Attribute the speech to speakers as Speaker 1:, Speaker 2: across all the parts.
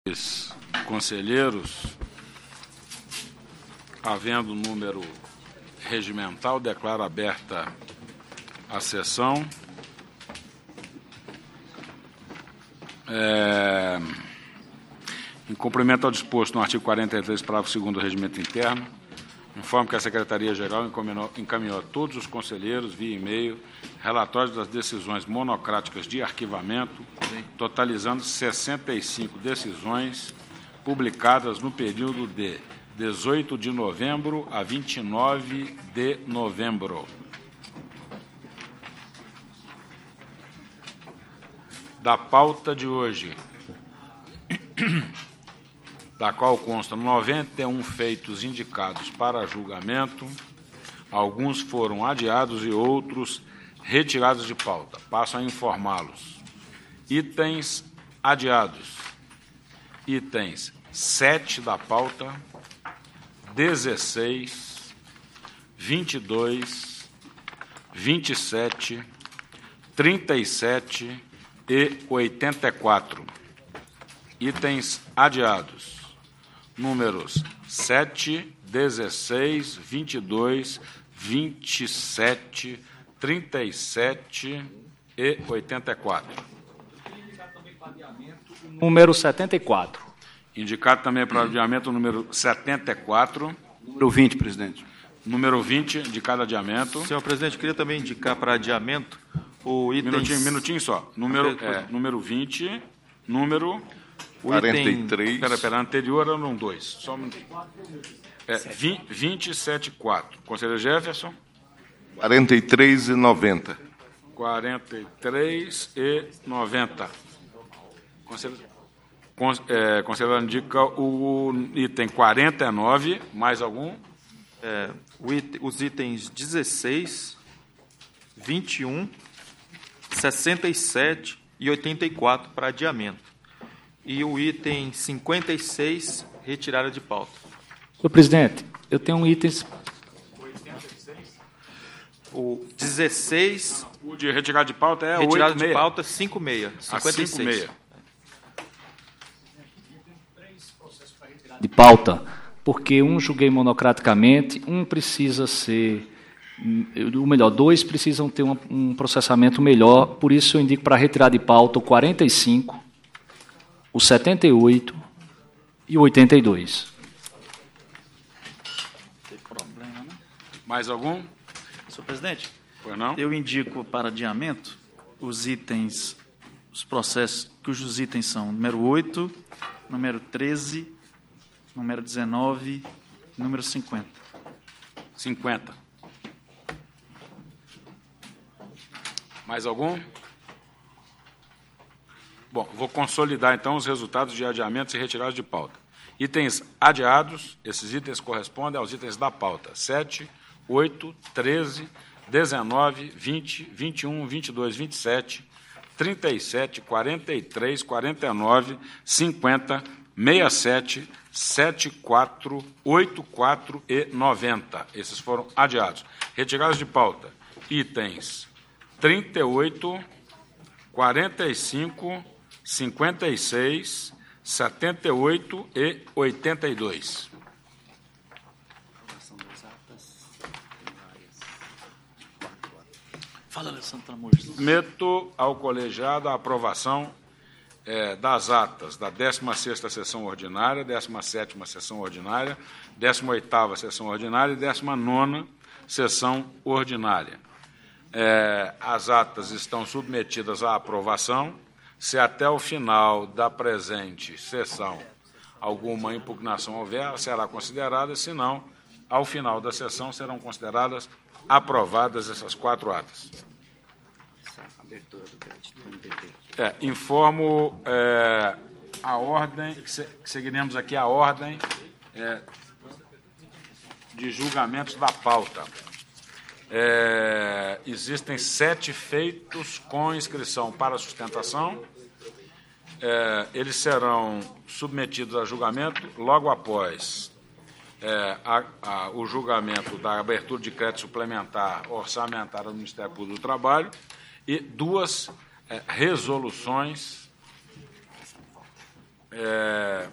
Speaker 1: Conselheiros, havendo número regimental, declaro aberta a sessão. Em cumprimento ao disposto no artigo 43, parágrafo 2º do Regimento Interno, informo que a Secretaria-Geral encaminhou a todos os conselheiros, via e-mail, relatórios das decisões monocráticas de arquivamento, totalizando 65 decisões publicadas no período de 18 de novembro a 29 de novembro. Da pauta de hoje, da qual constam 91 feitos indicados para julgamento, alguns foram adiados e outros retirados de pauta. Passo a informá-los. Itens adiados. Itens 7 da pauta, 16, 22, 27, 37 e 84. Itens adiados. Números 7, 16, 22, 27, 37 e 84.
Speaker 2: Número 74.
Speaker 1: Indicado também para adiamento o número 74.
Speaker 3: Número 20, presidente.
Speaker 1: Número 20, indicado adiamento.
Speaker 4: Senhor presidente, queria também indicar para adiamento o item...
Speaker 1: Minutinho só. Número 20, número...
Speaker 4: O 43.
Speaker 1: Espera, anterior eram 2. Só um minutinho. 274. Conselheiro Jefferson?
Speaker 3: 43 e 90.
Speaker 1: 43 e 90. Conselheiro indica o item 49. Mais algum?
Speaker 4: Os itens 16, 21, 67 e 84 para adiamento. E o item 56, retirada de pauta.
Speaker 2: Senhor presidente, eu tenho itens...
Speaker 4: O 16...
Speaker 1: O de retirada de pauta é 86.
Speaker 4: Retirada de pauta, 56.
Speaker 1: 56.
Speaker 2: De pauta, porque um julguei monocraticamente, um precisa ser... Ou melhor, 2 precisam ter um processamento melhor, por isso eu indico para retirar de pauta o 45, o 78 e o 82.
Speaker 5: Tem problema, né?
Speaker 1: Mais algum?
Speaker 5: Senhor presidente,
Speaker 1: Pois não?
Speaker 5: eu indico para adiamento os itens, os processos, cujos itens são número 8, número 13, número 19 e número 50.
Speaker 1: 50. Mais algum? Bom, vou consolidar, então, os resultados de adiamentos e retiradas de pauta. Itens adiados, esses itens correspondem aos itens da pauta. 7, 8, 13, 19, 20, 21, 22, 27, 37, 43, 49, 50, 67, 74, 84 e 90. Esses foram adiados. Retirados de pauta. Itens 38, 45, 56, 78 e 82.
Speaker 5: Fala, Alessandro, pelo amor de Deus.
Speaker 1: Submeto ao colegiado a aprovação das atas da 16ª sessão ordinária, 17ª sessão ordinária, 18ª sessão ordinária e 19ª sessão ordinária. As atas estão submetidas à aprovação. Se até o final da presente sessão alguma impugnação houver, será considerada, se não, ao final da sessão serão consideradas aprovadas essas 4 atas. Informo a ordem, que seguiremos aqui a ordem de julgamentos da pauta. Existem 7 feitos com inscrição para sustentação. Eles serão submetidos a julgamento logo após o julgamento da abertura de crédito suplementar orçamentário do Ministério Público do Trabalho e 2 resoluções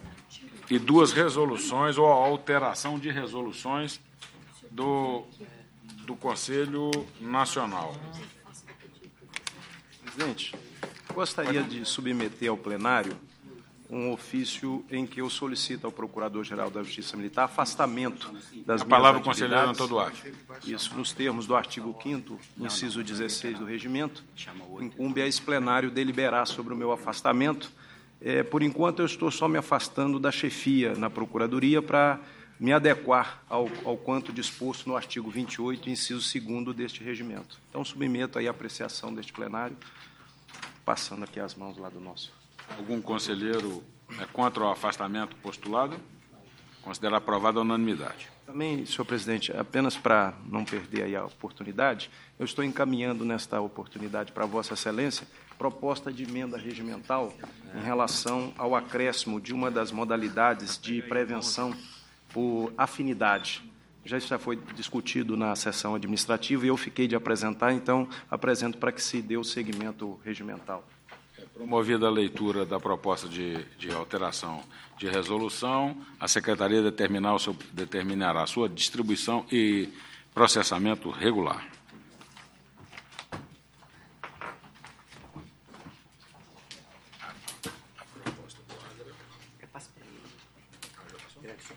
Speaker 1: e 2 resoluções ou alteração de resoluções do Conselho Nacional.
Speaker 6: Presidente, gostaria de submeter ao plenário um ofício em que eu solicito ao Procurador-Geral da Justiça Militar afastamento das
Speaker 1: A palavra ao
Speaker 6: minhas
Speaker 1: conselheiro
Speaker 6: atividades.
Speaker 1: Antônio Duarte.
Speaker 6: Isso, nos termos do artigo 5º, inciso 16 do regimento, incumbe a esse plenário deliberar sobre o meu afastamento. Por enquanto, eu estou só me afastando da chefia na Procuradoria para me adequar ao quanto disposto no artigo 28, inciso 2º deste regimento. Então, submeto aí a apreciação deste plenário, passando aqui as mãos lá do nosso.
Speaker 1: Algum conselheiro é contra o afastamento postulado? Considera aprovado a unanimidade.
Speaker 6: Também, senhor presidente, apenas para não perder aí a oportunidade, eu estou encaminhando nesta oportunidade para Vossa Excelência proposta de emenda regimental em relação ao acréscimo de uma das modalidades de prevenção por afinidade. Isso já foi discutido na sessão administrativa e eu fiquei de apresentar, então apresento para que se dê o seguimento regimental.
Speaker 1: Promovida a leitura da proposta de alteração de resolução, a Secretaria determinará a sua distribuição e processamento regular.